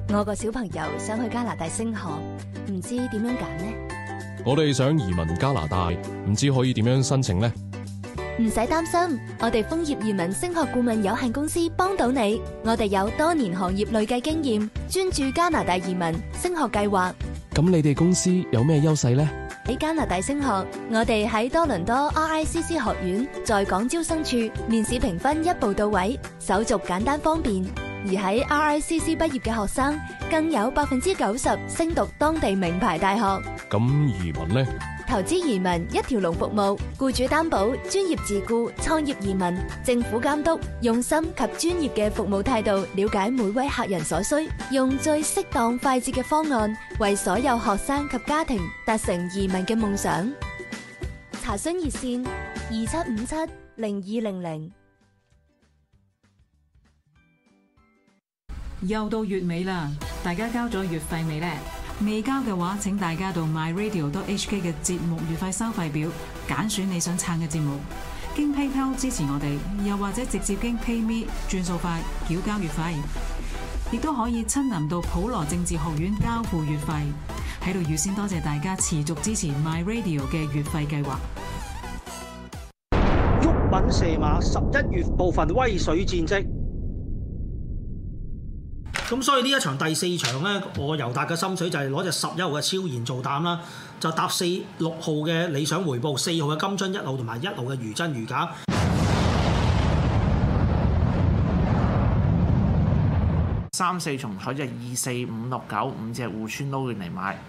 我個小朋友想去加拿大升學，唔知點樣揀呢？ 我哋想移民加拿大，唔知可以點樣申請呢？ 唔使擔心，我哋楓葉移民升學顧問有限公司幫到你。我哋有多年行業累計經驗，專注加拿大移民升學計劃。 咁你哋公司有咩優勢呢？ 喺加拿大升學，我哋喺多倫多 RICC 學院在港招生處，面試評分一步到位，手續簡單方便。而喺 RICC 畢業嘅學生，更有90%升讀當地名牌大學。 咁移民呢？ 投資移民一條龍服務，僱主擔保、專業自僱、創業移民、政府監督，用心及專業嘅服務態度，了解每位客人所需，用最適當快捷嘅方案，為所有學生及家庭達成移民嘅夢想。查詢熱線27570200。 又到月尾啦，大家交咗月費未呢？未交嘅話，請大家到 myradio.hk 嘅節目月費收費表揀選你想撐嘅節目，經 PayPal 支持我哋，又或者直接經 PayMe 轉數快繳交月費，亦都可以親臨到普羅政治學院交付月費。喺度預先多謝大家持續支持 myradio 嘅月費計劃。 毓民射馬11月部分威水戰績。咁所以呢一場第四場咧，我尤達嘅心水就係攞隻11號嘅超然做膽啦，就搭6號嘅理想回報，4號嘅金樽1號同埋1號嘅如真如假。 3、4重彩就2、4、5、6、9 5隻互村撈亂嚟買。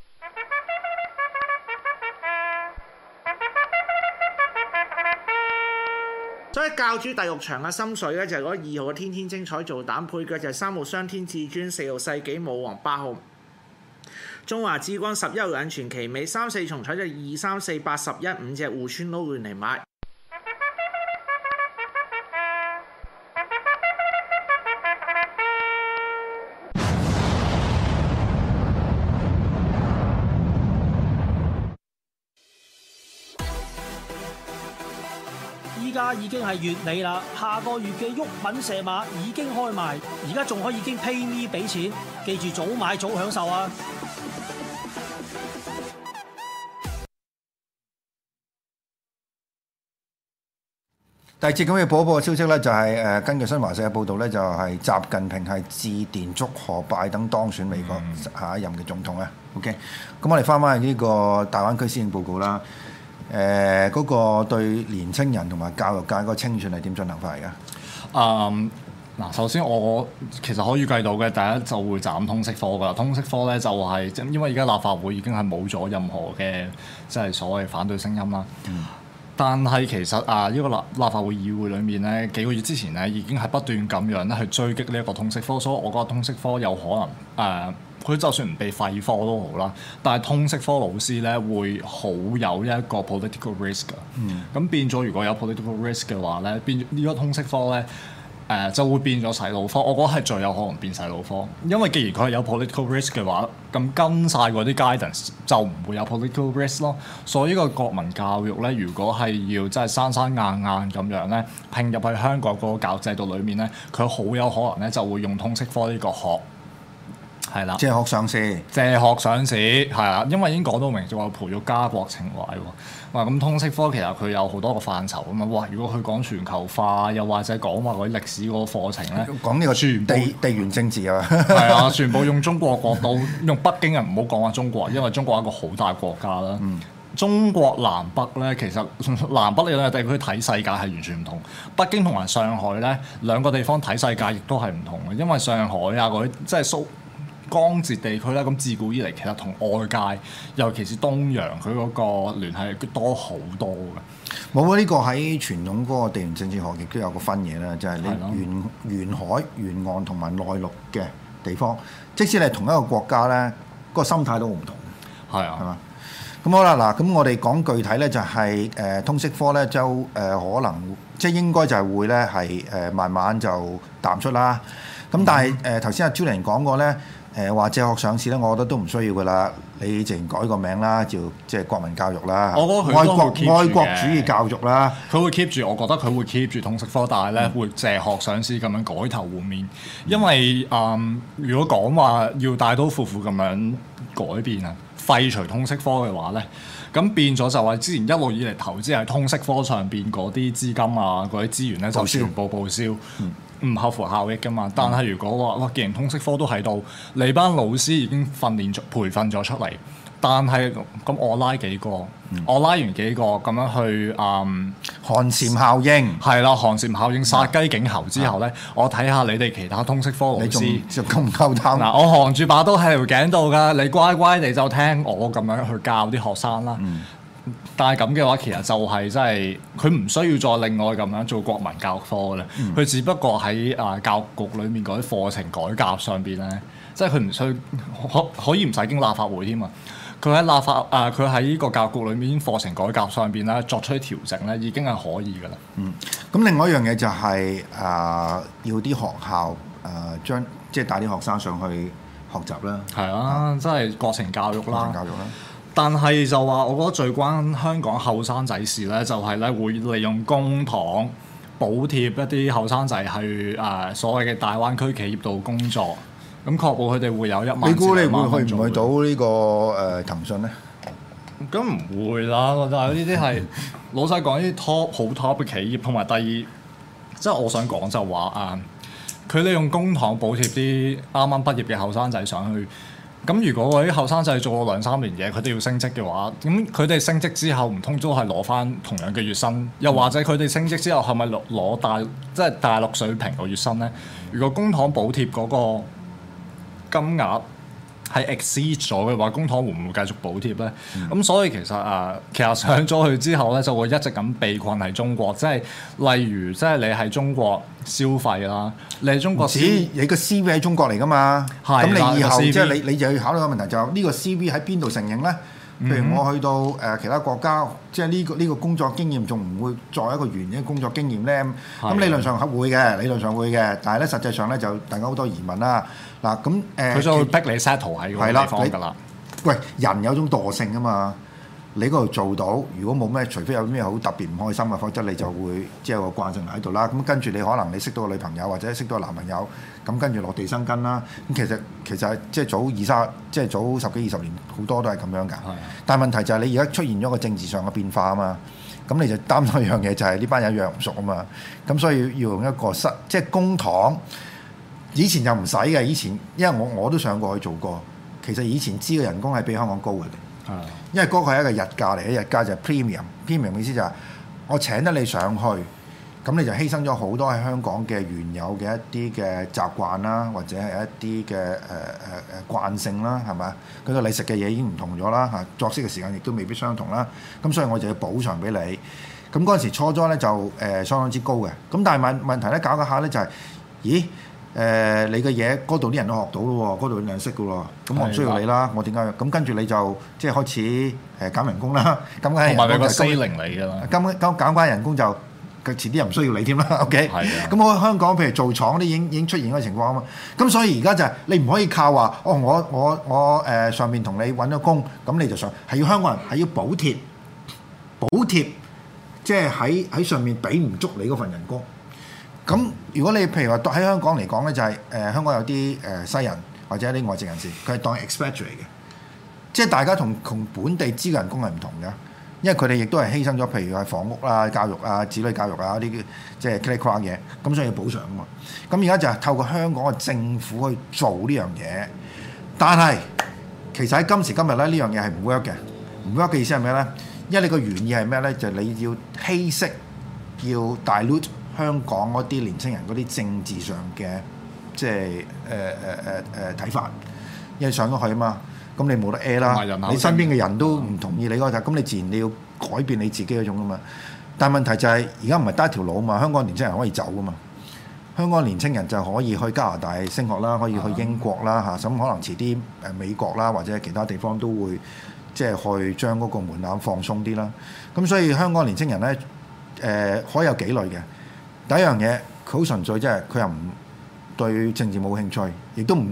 所以教主第6場嘅心水咧就係嗰2號嘅天天精彩做膽，配腳就係3號雙天至尊、4號世紀武王、8號中華之光、11號引傳奇美。3、4重彩就2、3、4、8、11 5隻互村撈亂嚟買。 依家已經係月尾啦，下個月嘅毓民射馬已經開賣，而家仲可以經 PayMe 俾錢，記住早買早享受啊！ 第二節咁嘅播報嘅消息咧，就係根據新華社嘅報導咧，就係習近平係致電祝賀拜登當選美國下一任嘅總統啊。OK，咁我哋翻去呢個大灣區施政報告啦。嗰個對年青人同埋教育界嗰個清算係點進行法嚟㗎？ 嗱，首先我其實可以預計到嘅，第一就會斬通識科㗎啦。通識科咧就係因為而家立法會已經係冇咗任何嘅即係所謂反對聲音啦。但係其實呢個立法會議會裏面咧，幾個月之前咧已經係不斷咁樣咧去追擊呢一個通識科，所以我覺得通識科有可能佢就算唔被廢科都好啦，但係通識科老師咧會好有一個 political risk 㗎。咁變咗如果有 political risk 嘅話咧，變呢個通識科咧就會變咗洗腦科。我覺得係最有可能變洗腦科，因為既然佢係有 political risk 嘅話，咁跟晒嗰啲 guidance 就唔會有 political risk 咯。所以呢個國民教育咧，如果係要真係生生硬硬咁樣咧拼入去香港嗰個教育制度裏面咧，佢好有可能咧就會用通識科呢個學。係啦， 借學上市， 借學上市係啦，因為已經講到明，就話培育家國情懷喎。哇，咁通識科其實佢有好多個範疇啊嘛。哇，如果佢講全球化，又或者講話嗰啲歷史嗰個課程咧， 講呢個全部地緣政治啊， 係啊，全部用中國角度，用北京人唔好講話中國，因為中國係一個好大國家啦。中國南北咧，其實南北呢兩個地區睇世界係完全唔同。北京同埋上海咧兩個地方睇世界亦都係唔同嘅，因為上海啊嗰啲即係江浙地區咧，咁自古以嚟其實同外界，尤其是東洋，佢嗰個聯繫多好多嘅。 冇啊！呢個喺傳統嗰個地緣政治學亦都有個分野啦，就係你沿海、沿岸同埋內陸嘅地方，即使你係同一個國家咧，個心態都好唔同。 係啊， 係嘛？咁好啦，嗱，咁我哋講具體咧，就係通識科咧，就可能即係應該就係會咧係慢慢就淡出啦。咁但係頭先阿 Julian 講過咧， 話借殼上市咧，我覺得都唔需要噶啦。你直然改個名啦，叫即係國民教育啦， 我覺得佢都會 keep 住嘅愛國主義教育啦。 佢會 keep 住，我覺得佢會 keep 住通識科，但係咧會借殼上市咁樣改頭換面。因為如果講話要大刀闊斧咁樣改變啊，廢除通識科嘅話咧，咁變咗就話之前一路以嚟投資喺通識科上邊嗰啲資金啊，嗰啲資源咧就全部報銷。唔合乎效益㗎嘛，但係如果話哇，既然通識科都喺度，你班老師已經培訓咗出嚟，但係咁我拉幾個，我拉完幾個咁樣去寒蟬效應係啦，寒蟬效應殺雞儆猴之後咧，我睇下你哋其他通識科老師就夠唔夠膽？ 嗱，我含住把刀喺條頸度㗎，你乖乖地就聽我咁樣去教啲學生啦。但係咁嘅話，其實就係真係佢唔需要再另外咁樣做國民教育科嘅咧。佢只不過喺教育局裡面嗰啲課程改革上邊咧，即係佢唔需可以唔使經立法會添啊。佢喺佢喺呢個教育局裡面課程改革上邊咧作出啲調整咧，已經係可以㗎啦。 咁另外一樣嘢就係要啲學校將即係帶啲學生上去學習啦。 係啊，即係國情教育啦。 國情教育啦。 但係就話，我覺得最關香港後生仔事咧，就係咧會利用公帑補貼一啲後生仔去所謂嘅大灣區企業度工作，咁確保佢哋會有1萬。 你估你會去唔去到呢個騰訊咧？ 咁唔會啦，但係呢啲係老實講，呢啲好 top 嘅企業，同埋第二，即係我想講就話佢利用公帑補貼啲啱啱畢業嘅後生仔上去。咁如果嗰啲後生仔做咗2-3年嘢，佢哋要升職嘅話，咁佢哋升職之後唔通都係攞翻同樣嘅月薪？又或者佢哋升職之後係咪攞即係大陸水平個月薪咧？如果公帑補貼嗰個金額係 exceed 咗嘅話，公帑會唔會繼續補貼咧？咁所以其實上咗去之後咧，就會一直咁被困喺中國。即係例如，即係你喺中國消費啦，你喺中國你個 CV 喺中國嚟㗎嘛？咁你以後即係你就要考慮個問題，就係呢個 CV 喺邊度承認咧？譬如我去到其他國家，即係呢個工作經驗仲唔會作為一個原因工作經驗咧？咁理論上係會嘅，理論上會嘅，但係咧實際上咧就大家好多疑問啦。嗱咁佢就會逼你 settle 喺嗰個地方㗎啦。 喂，人有種惰性㗎嘛，你嗰度做到，如果冇咩，除非有咩好特別唔開心嘅，否則你就會即係個慣性喺度啦。咁跟住你可能你識到個女朋友或者識到個男朋友，咁跟住落地生根啦。咁其實即係早10幾20年好多都係咁樣㗎。但係問題就係你而家出現咗個政治上嘅變化啊嘛，咁你就擔心一樣嘢就係呢班人養唔熟啊嘛。咁所以要用一個即係公帑。以前就唔使嘅，以前因為我都上過去做過，其實以前知嘅人工係比香港高嘅。因為嗰個係一個日價嚟嘅，日價就係 premium 意思就係我請得你上去，咁你就犧牲咗好多喺香港嘅原有嘅一啲嘅習慣啦，或者係一啲嘅慣性啦，係咪？嗰個你食嘅嘢已經唔同咗啦，作息嘅時間亦都未必相同啦，咁所以我就要補償俾你。咁嗰陣時初初咧就相當之高嘅，咁但係問題咧搞下咧就係，咦？你嘅嘢嗰度啲人都學到咯喎，嗰度啲人識嘅喎，咁我唔需要你啦，我點解？咁跟住你就即係開始減人工啦，咁梗係同埋個 ceiling 嚟㗎啦。 咁減翻人工就佢遲啲又唔需要你添啦。OK，咁我香港譬如做廠啲已經出現嗰個情況啊嘛，咁所以而家就係你唔可以靠話我上面同你揾咗工，咁你就上係要香港人係要補貼，即係喺上面俾唔足你嗰份人工。咁如果你譬如話喺香港嚟講咧，就係香港有啲西人或者啲外籍人士，佢係當 expatriate 嘅，即係大家同本地知嘅人工係唔同嘅，因為佢哋亦都係犧牲咗，譬如係房屋啊、教育啊、子女教育啊啲即係 click crack 嘢，咁所以要補償啊嘛。咁而家就係透過香港嘅政府去做呢樣嘢，但係其實喺今時今日咧，呢樣嘢係唔 work 嘅。唔 work 嘅意思係咩咧？因為你個原意係咩咧？就係你要稀釋，要 dilute。香港嗰啲年青人嗰啲政治上嘅即係睇法，因為上咗去啊嘛，咁你冇得 A 啦，你身邊嘅人都唔同意你嗰個，咁你自然你要改變你自己嗰種啊嘛。但係問題就係而家唔係得一條路啊嘛，香港年青人可以走啊嘛，香港年青人就可以去加拿大升學啦，可以去英國啦嚇，咁可能遲啲美國啦或者其他地方都會即係去將嗰個門檻放鬆啲啦。咁所以香港年青人咧可以有幾類嘅。第一樣嘢，佢好純粹，即係佢又唔對政治冇興趣，亦都唔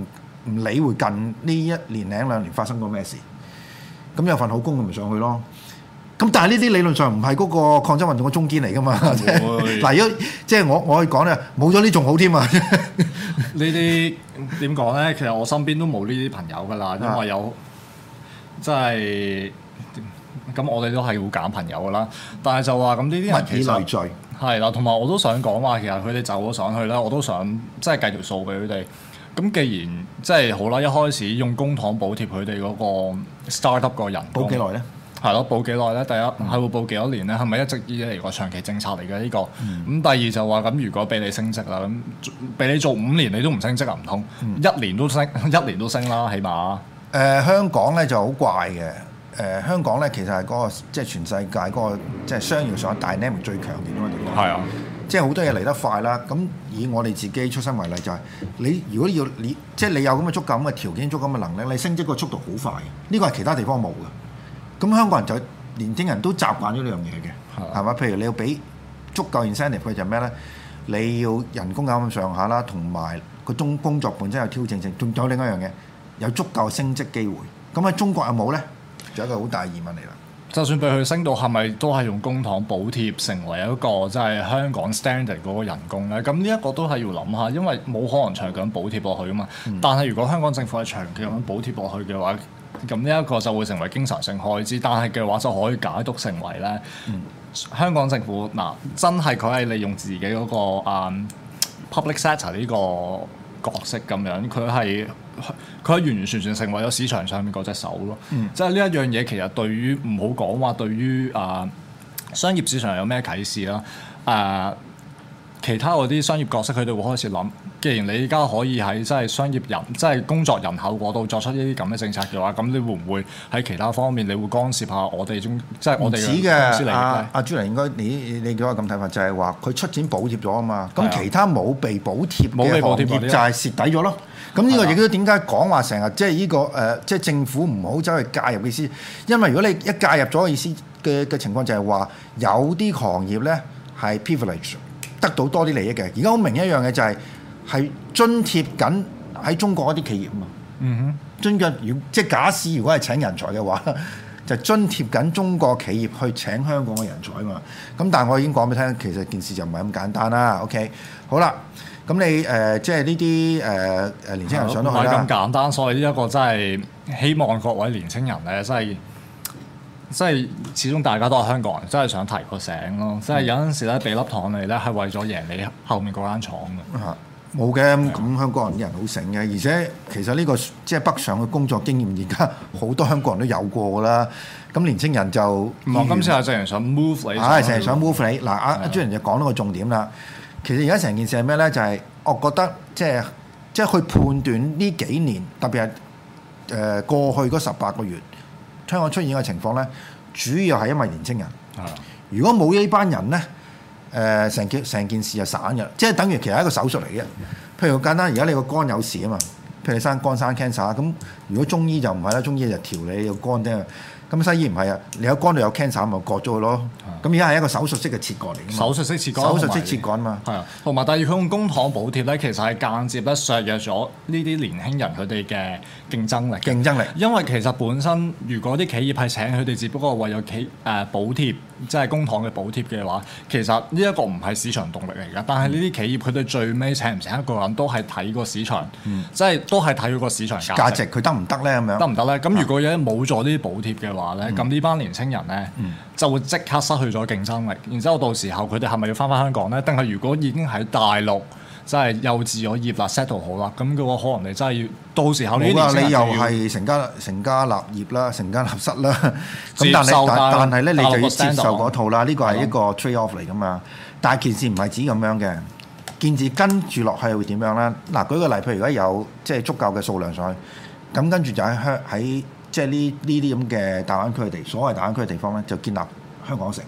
唔理會近呢一年零兩年發生過咩事，咁有份好工咪上去咯。咁但係呢啲理論上唔係嗰個抗爭運動嘅中堅嚟噶嘛？嗱，如果即係我可以講咧，冇咗呢仲好添啊！ 呢啲點講咧？其實我身邊都冇呢啲朋友噶啦，因為有即係咁，我哋都係會揀朋友噶啦。但係就話咁呢啲人其實物以類聚係啦，同埋我都想講話，其實佢哋走咗上去咧，我都想即係計條數俾佢哋。咁既然即係好啦，一開始用公帑補貼佢哋嗰個 startup 個人工， 補幾耐咧？ 係咯，補幾耐咧？第一係會補幾多年咧？係咪一直以嚟個長期政策嚟嘅呢個？咁第二就話咁，如果俾你升職啦，咁俾你做5年你都唔升職啊？唔通1年都升，1年都升啦，起碼。 香港咧就好怪嘅。香港咧其實係嗰個即係全世界嗰個即係商業上 dynamic 最強嘅地方。 係啊，即係好多嘢嚟得快啦。咁以我哋自己出身為例，就係你如果即係你有咁嘅足夠咁嘅條件、足夠咁嘅能力，你升職個速度好快。呢個係其他地方冇嘅。咁香港人就年輕人都習慣咗呢樣嘢嘅，係嘛？譬如你要俾足夠 incentive 佢就咩咧？你要人工咁上下啦，同埋個工作本身有挑戰性，仲有另一樣嘢，有足夠升職機會。咁喺中國有冇咧？就一個好大疑問嚟啦。 就算俾佢升到，係咪都係用公帑補貼成為一個即係香港 standard 嗰個人工咧？咁呢一個都係要諗下，因為冇可能長期咁補貼落去啊嘛。但係如果香港政府係長期咁樣補貼落去嘅話，咁呢一個就會成為經常性開支，但係嘅話就可以解讀成為咧，香港政府嗱真係佢係利用自己嗰個public sector 呢個角色咁樣，佢係完完全全成為咗市場上面嗰隻手咯。即係呢一樣嘢其實對於唔好講話對於商業市場有咩啟示啦？其他嗰啲商業角色佢哋會開始諗，既然你而家可以喺即係商業人即係工作人口嗰度作出呢啲咁嘅政策嘅話，咁你會唔會喺其他方面你會干涉下我哋即係我哋嘅公司利益咧？ 阿朱玲應該你叫我咁睇法，就係話佢出錢補貼咗啊嘛，咁其他冇被補貼嘅行業就係蝕底咗咯。咁呢個亦都點解講話成日即係呢個即係政府唔好走去介入嘅意思，因為如果你一介入咗嘅意思嘅情況就係話有啲行業咧係 privilege。得到多啲利益嘅，而家好明一樣嘅就係津貼緊喺中國一啲企業啊嘛。津貼即係假使如果係請人才嘅話，就津貼緊中國企業去請香港嘅人才啊嘛。咁但係我已經講俾你聽，其實件事就唔係咁簡單啦。OK， 好啦，咁你即係呢啲年輕人上到去啦，唔係咁簡單，所以呢一個真係希望各位年輕人咧，即係始終大家都係香港人，真係想提個醒咯。即係有陣時咧，俾粒糖你咧，係為咗贏你後面嗰間廠嘅。 冇嘅，咁香港人啲人好醒嘅，而且其實呢個即係北上嘅工作經驗，而家好多香港人都有過㗎啦。咁年青人就唔係今次係成日想 move 你， 成日想 move 你。嗱，阿朱人就講到個重點啦。其實而家成件事係咩咧？就係我覺得即係去判斷呢幾年，特別係過去嗰18個月。香港出現嘅情況咧，主要係因為年青人。如果冇呢班人咧，成件事就散嘅，即係等於其實係一個手術嚟嘅。譬如好簡單，而家你個肝有事啊嘛，譬如你生肝生 cancer， 咁如果中醫就唔係啦，中醫就調你個肝啫。咁西醫唔係啊，你有肝度有 cancer 咪割咗佢咯。咁而家係一個手術式嘅切割嚟嘅嘛。 手術式切割， 手術式切割啊嘛。 係啊，同埋第二佢用公帑補貼咧，其實係間接咧削弱咗呢啲年輕人佢哋嘅競爭力。競爭力，因為其實本身如果啲企業係請佢哋，只不過為咗補貼，即係公帑嘅補貼嘅話，其實呢一個唔係市場動力嚟㗎。但係呢啲企業佢哋最尾請唔請一個人都係睇個市場，即係都係睇佢個市場價值， 佢得唔得咧？咁樣得唔得咧？咁如果有冇咗呢啲補貼嘅話咧，咁呢班年青人咧就會即刻失去咗競爭力。然之後到時候佢哋係咪要翻香港咧？定係如果已經喺大陸即係幼稚咗業啦 settle 好啦，咁嘅話可能你真係要到時候呢啲年青人你又係成家立業啦，成家立室啦。咁但係咧你就要接受嗰套啦。呢個係一個 trade off 嚟噶嘛。但係件事唔係指咁樣嘅，件事跟住落去會點樣咧？嗱，舉個例，譬如如果有即係足夠嘅數量上去，咁跟住就喺即係呢啲咁嘅大灣區嘅所謂大灣區嘅地方咧，就建立香港城。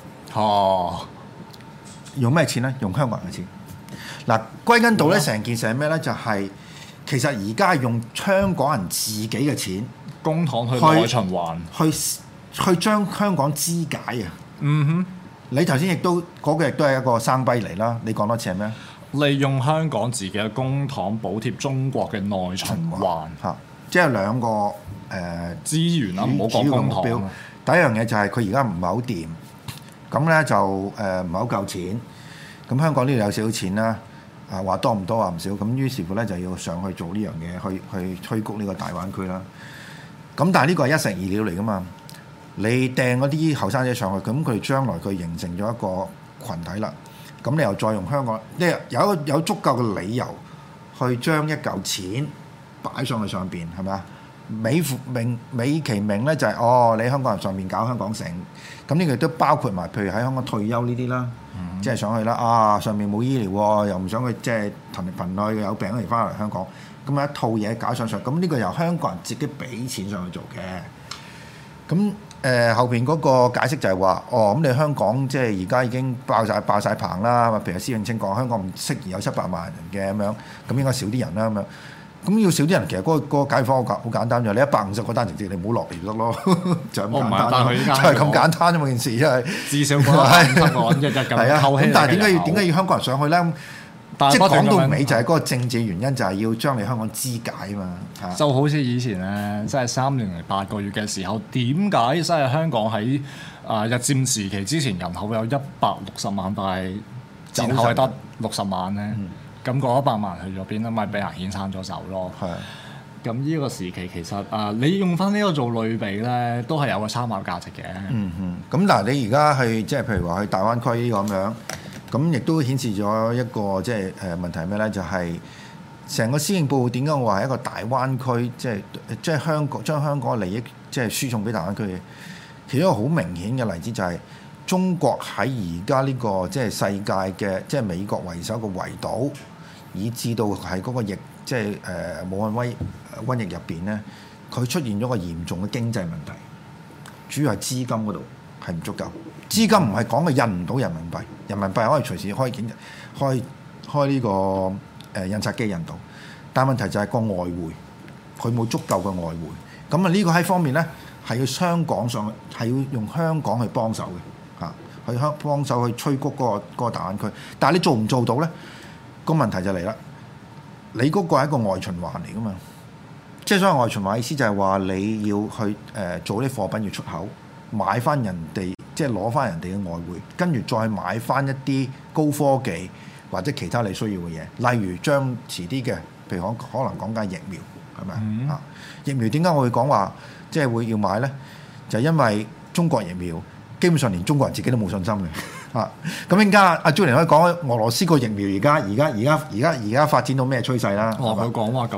用咩錢咧？用香港人嘅錢。嗱，歸根到咧，成件事係咩咧？就係其實而家係用香港人自己嘅錢， 公帑去內循環， 去將香港肢解啊！你頭先亦都嗰個亦都係一個生悲嚟啦。你講多次係咩？ 利用香港自己嘅公帑補貼中國嘅內循環嚇，即係兩個資源啦，唔好講公帑。 第一樣嘢就係佢而家唔係好掂，咁咧就唔係好夠錢。咁香港呢度有少少錢啦，話多唔多話唔少，咁於是乎咧就要上去做呢樣嘢，去催谷呢個大灣區啦。咁但係呢個係一石二鳥嚟噶嘛，你掟嗰啲後生仔上去，咁佢將來佢形成咗一個群體啦。咁你又再用香港，即係有足夠嘅理由去將一嚿錢擺上去上邊，係咪啊？美其名咧就係、你香港人上面搞香港城，咁呢個都包括埋，譬如喺香港退休呢啲啦，即係上去啦，上面冇醫療，又唔想佢即係頻去有病嚟翻嚟香港，咁一套嘢搞上，咁呢個由香港人自己俾錢上去做嘅。咁後邊嗰個解釋就係話，咁你香港即係而家已經爆晒棚啦，譬如施永青講香港唔適宜有700萬人嘅咁樣，咁應該少啲人啦咁樣。咁要少啲人，其實嗰個解方好簡單啫，你150個單程證，你唔好落嚟得咯，就咁簡單。就係咁簡單啫嘛件事，因為至少150個日日咁扣起。 咁但係點解要香港人上去咧？即係講到尾就係嗰個政治原因，就係要將你香港肢解啊嘛。 就好似以前咧，即係3年零8個月嘅時候，點解即係香港喺日佔時期之前人口有160萬，但係戰後係得60萬咧？咁嗰100萬去咗邊咧？咪俾人遣散咗走咯。係。咁呢個時期其實你用翻呢個做類比咧，都係有個參考價值嘅。 咁嗱，你而家去即係譬如話去大灣區呢個咁樣，咁亦都顯示咗一個即係問題係咩咧？就係成個施政報告點解我話係一個大灣區，即係香港將香港嘅利益即係輸送俾大灣區嘅？其中一個好明顯嘅例子就係中國喺而家呢個即係世界嘅即係美國為首嘅圍堵。以至到係嗰個疫，即係武漢瘟疫入邊咧，佢出現咗個嚴重嘅經濟問題，主要係資金嗰度係唔足夠。資金唔係講嘅印唔到人民幣，人民幣可以隨時開呢個印刷機印到，但問題就係個外匯，佢冇足夠嘅外匯。咁呢個喺方面咧係要香港上，係要用香港去幫手嘅嚇，去幫手去催谷嗰個大灣區。但係你做唔做到咧？個問題就嚟啦，你嗰個係一個外循環嚟噶嘛，即係所謂外循環意思就係話你要去做啲貨品要出口，買翻人哋，即係攞翻人哋嘅外匯，跟住再買翻一啲高科技或者其他你需要嘅嘢，例如將遲啲嘅，譬如可能講緊疫苗，係咪啊？疫苗點解我會講話即係會要買咧？就係因為中國疫苗基本上連中國人自己都冇信心嘅。咁陣間阿 Julian 可以講俄羅斯個疫苗而家發展到咩趨勢啦？ 佢講話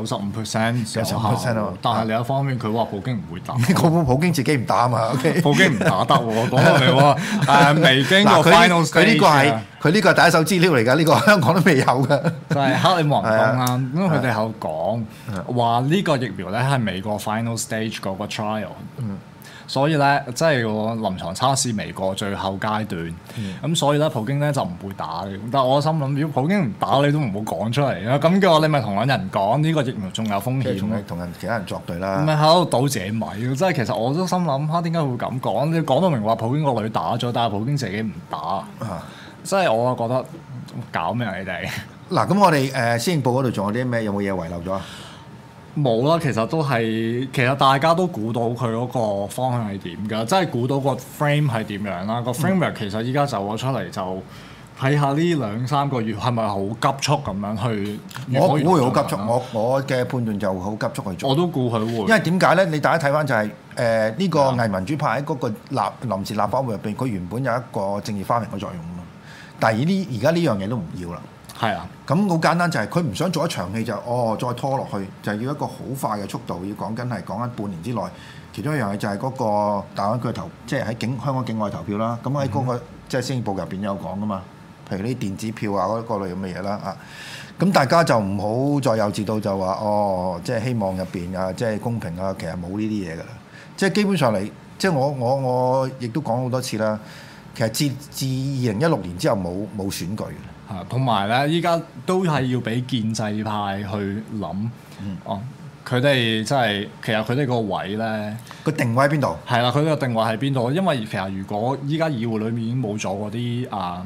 95%啊，但係另一方面佢話普京唔會打。 普京自己唔打啊嘛， 普京唔打得喎，講到明喎。未經過 final stage 佢呢個係第一手資料嚟㗎，呢個香港都未有㗎。 就係克里姆林宮啦，因為佢哋有講話呢個疫苗咧係美國 final stage 嗰個 trial。所以咧，即係個臨床測試未過最後階段，咁所以咧，普京咧就唔會打嘅。但係我心諗，如果普京唔打，你都唔好講出嚟啦。咁嘅話，你咪同人講呢個疫苗仲有風險， 同其他人作對啦。 唔係喺度倒自己米，即係其實我都心諗嚇，點解會咁講？你講到明話普京個女打咗，但係普京自己唔打，即係我覺得搞咩啊你哋？ 嗱，咁我哋施政報嗰度仲有啲咩？有冇嘢遺漏咗啊？ 冇啦，其實大家都估到佢嗰個方向係點㗎，即係估到個 frame 係點樣啦。個 framework 其實依家走咗出嚟，就睇下呢2-3個月係咪好急速咁樣去。 我估會好急速，我嘅判斷就好急速去做。 我都估佢會。因為點解咧？你大家睇翻就係呢個偽民主派喺嗰個臨時立法會入邊，佢原本有一個政治花瓶嘅作用咯。但係而家呢樣嘢都唔要啦。 係啊， 咁好簡單就係佢唔想做一場戲就再拖落去，就要一個好快嘅速度，要講緊半年之內。其中一樣嘢就係嗰個大灣區即係喺香港境外投票啦。咁喺嗰個即係施政報告入邊有講噶嘛，譬如呢啲電子票啊嗰類咁嘅嘢啦啊。咁大家就唔好再幼稚到就話即係希望入邊啊，即係公平啊，其實冇呢啲嘢噶啦。即係基本上嚟，即係我亦都講好多次啦。其實自2016年之後冇選舉。 同埋咧，依家都係要俾建制派去諗，佢哋即係其實佢哋個位咧， 個定位喺邊度？係啦，佢哋個定位喺邊度？因為其實如果依家議會裏面已經冇咗嗰啲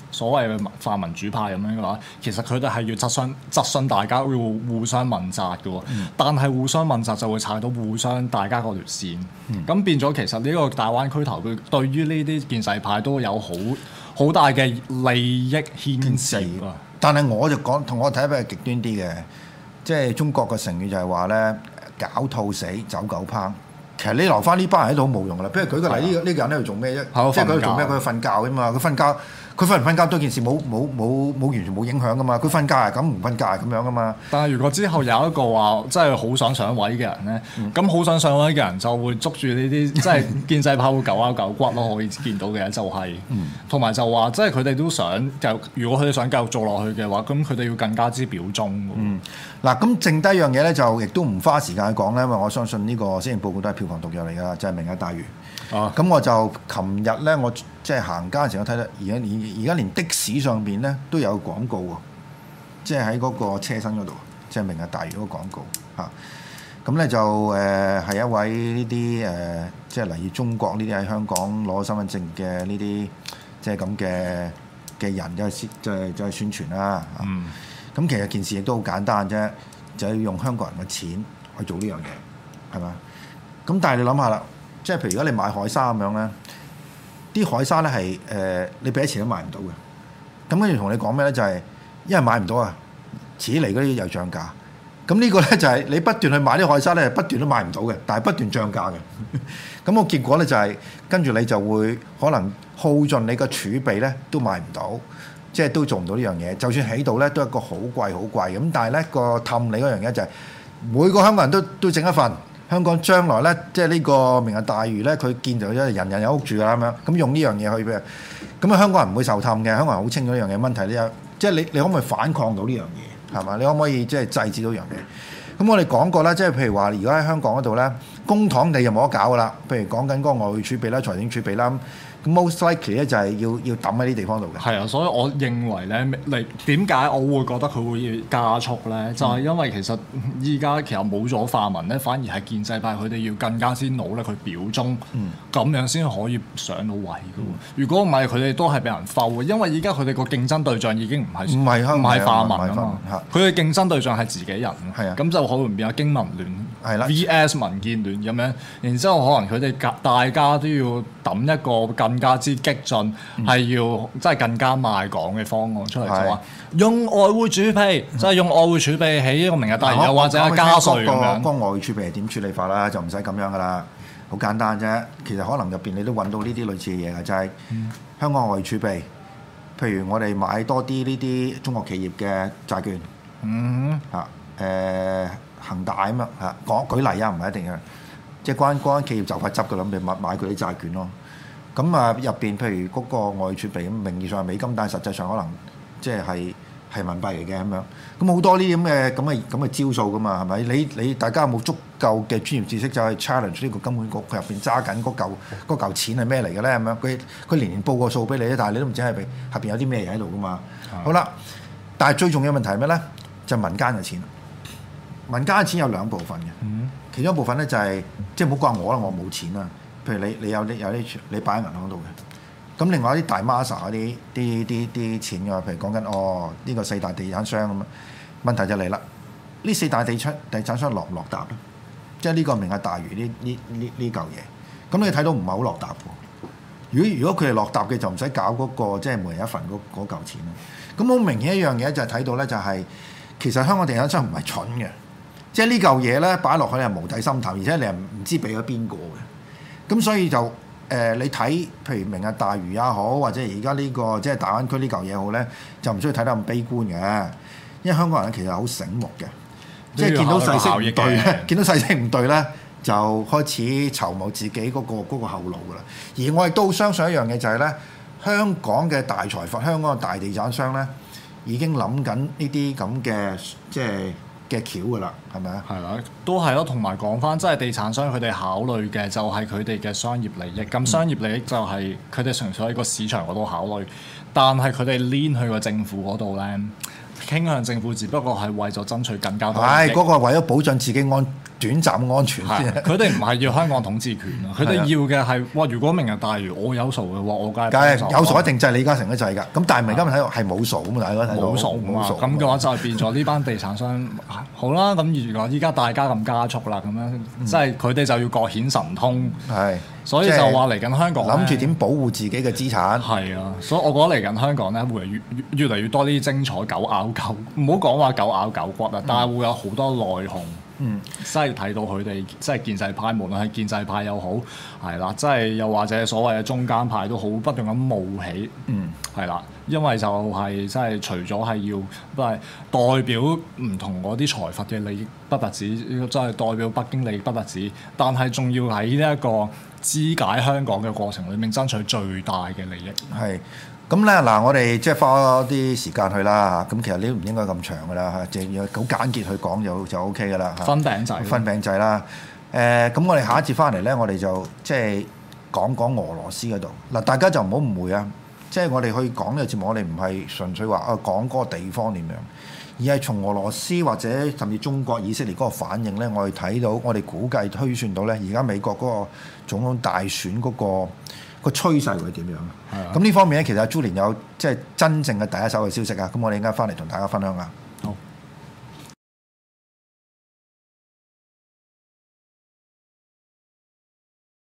所謂嘅泛民主派咁樣嘅話，其實佢哋係要質詢大家，要互相問責嘅喎。但係互相問責就會踩到互相大家嗰條線，咁變咗其實呢個大灣區投票對於呢啲建制派都有好大嘅利益牽涉啊。 但係我就講同我睇法係極端啲嘅，即係中國嘅成語就係話咧，狡兔死，走狗烹。其實你留翻呢班人喺度冇用噶啦。譬如舉個例，呢個人喺度做咩啫？即係佢喺度做咩？佢瞓覺㗎嘛。佢瞓唔瞓覺對件事冇完全冇影響噶嘛。佢瞓覺係咁，唔瞓覺係咁樣噶嘛。 但係如果之後有一個話真係好想上位嘅人咧，咁好想上位嘅人就會捉住呢啲即係建制派會狗咬狗骨咯。可以見到嘅就係，同埋就話即係佢哋都想如果佢哋想繼續做落去嘅話，咁佢哋要更加之表忠。 嗱，咁剩低一樣嘢咧，就亦都唔花時間去講咧，因為我相信呢個施政報告都係票房毒藥嚟㗎，就係明日大嶼。咁我就琴日咧，我即係行街嘅時候睇到，而家連的士上邊咧都有廣告喎，即係喺嗰個車身嗰度，即係明日大嶼嗰個廣告嚇。咁咧就係一位呢啲即係嚟自中國呢啲喺香港攞身份證嘅呢啲即係咁嘅人，就係宣傳啦。咁其實件事亦都好簡單啫，就係要用香港人嘅錢去做呢樣嘢，係嘛？咁但係你諗下啦，即係譬如如果你買海沙咁樣咧，啲海沙咧係你俾啲錢都買唔到嘅。咁跟住同你講咩咧？就係因為買唔到啊，遲嚟嗰啲又漲價。咁呢個咧就係你不斷去買啲海沙咧，不斷都買唔到嘅，但係不斷漲價嘅。咁個結果咧就係跟住你就會可能耗盡你個儲備咧，都買唔到。即係都做唔到呢樣嘢，就算喺度咧，都係一個好貴咁。但係咧個氹你嗰樣嘢就係每個香港人都整一份。香港將來咧，即係呢個明日大嶼咧，佢見到人人有屋住啦咁樣，咁用呢樣嘢去咩？咁啊香港人唔會受氹嘅，香港人好清楚呢樣嘢問題呢，即係你可唔可以反抗到呢樣嘢係嘛？你可唔可以即係制止到樣嘢？咁我哋講過啦，即係譬如話，而家喺香港嗰度咧，公帑地又冇得搞噶啦。譬如講緊嗰個外匯儲備啦、財政儲備啦。most likely 咧就係要抌喺啲地方度嘅。係啊，所以我認為咧，你點解我會覺得佢會加速咧？就係因為其實依家其實冇咗泛民咧，反而係建制派佢哋要更加之努力去表忠，咁樣先可以上到位嘅。如果唔係，佢哋都係俾人摟嘅，因為依家佢哋個競爭對象已經唔係泛民啊嘛，佢嘅競爭對象係自己人，咁就可能變咗經民聯VS 民建聯咁樣，然之後可能佢哋大家都要揼一個更加之激進，係要即係更加賣港嘅方案出嚟，就話用外匯儲備，即係用外匯儲備起一個明日大嶼，又或者係加稅咁樣。 個外匯儲備係點處理法啦？就唔使咁樣噶啦，好簡單啫。其實可能入邊你都揾到呢啲類似嘅嘢嘅，就係香港外匯儲備。譬如我哋買多啲呢啲中國企業嘅債券，恒大咁樣嚇，舉例啊，唔係一定嘅，即係嗰間企業就快執噶啦，咁你買佢啲債券咯。咁啊入邊譬如嗰個外儲備咁，名義上係美金，但係實際上可能即係人民幣嚟嘅咁樣。咁好多呢啲咁嘅招數噶嘛，係咪？你大家有冇足夠嘅專業知識就係 challenge 呢個金管局佢入邊揸緊嗰嚿錢係咩嚟嘅咧？咁樣佢年年報個數俾你，但係你都唔知係下邊有啲咩嘢喺度噶嘛。好啦，但係最重要問題係咩咧？就係民間嘅錢。民間嘅錢有兩部分嘅，其中一部分咧就係即係唔好怪我啦，我冇錢啦。譬如你有啲你擺喺銀行度嘅，咁另外一啲大 massa 嗰啲錢嘅，譬如講緊呢個四大地產商咁啊，問題就嚟啦，呢四大地產商落唔落搭咧？即係呢個明日大嶼呢嚿嘢，咁你睇到唔係好落搭喎。如果佢係落搭嘅，就唔使搞嗰個即係每人一份嗰嚿錢啦。咁好明顯一樣嘢就係睇到咧，就係其實香港地產商唔係蠢嘅。即係呢嚿嘢咧擺落去係無底深潭，而且你係唔知俾咗邊個嘅。咁所以就你睇譬如明日大嶼也好，或者而家呢個即係大灣區呢嚿嘢好咧，就唔需要睇得咁悲觀嘅。因為香港人其實好醒目嘅，即係見到勢色唔對咧，見到勢色唔對咧，就開始籌謀自己嗰個後路噶啦。而我亦都相信一樣嘢就係咧，香港嘅大財閥、香港嘅大地產商咧，已經諗緊呢啲咁嘅即係嘅橋㗎啦，係咪啊？係啦， 都係咯，同埋講翻，即係地產商佢哋考慮嘅就係佢哋嘅商業利益。咁商業利益就係佢哋純粹喺個市場嗰度考慮，但係佢哋黏去個政府嗰度咧，傾向政府，只不過係為咗爭取更加多。 係嗰個為咗保障自己短暫安全係先。 佢哋唔係要香港統治權啊，佢哋要嘅係哇！如果明日大嶼我有數嘅話，我梗係梗係有數一定制李嘉誠都制㗎。咁但係明今日睇到係冇數咁啊！大家睇到冇數啊嘛，咁嘅話就係變咗呢班地產商好啦。咁如果依家大家咁加速啦，咁樣即係佢哋就要各顯神通， 係， 所以就話嚟緊香港諗住點保護自己嘅資產。 係啊，所以我覺得嚟緊香港咧會越嚟越多啲精彩狗咬狗，唔好講話狗咬狗骨啊，但係會有好多內訌。即係睇到佢哋，即係建制派，無論係建制派又好，係啦，即係又或者所謂嘅中間派都好，不斷咁冒起，係啦，因為就係即係除咗係要，都係代表唔同嗰啲財閥嘅利益不特止，即係代表北京利益不特止，但係仲要喺呢一個肢解香港嘅過程裏面爭取最大嘅利益。 係。咁咧嗱，我哋即係花啲時間去啦嚇。咁其實呢都唔應該咁長噶啦嚇，淨要好簡潔去講就 O K 噶啦嚇。 分餅仔， 分餅仔啦。咁我哋下一節翻嚟咧，我哋就即係講俄羅斯嗰度嗱，大家就唔好誤會啊。即係我哋去講呢個節目，我哋唔係純粹話講嗰個地方點樣，而係從俄羅斯或者甚至中國、以色列嗰個反應咧，我哋睇到，我哋估計推算到咧，而家美國嗰個總統大選嗰個趨勢會點樣？咁呢方面咧，其實阿 Julian 有即係真正嘅第一手嘅消息啊！咁我哋而家翻嚟同大家分享下。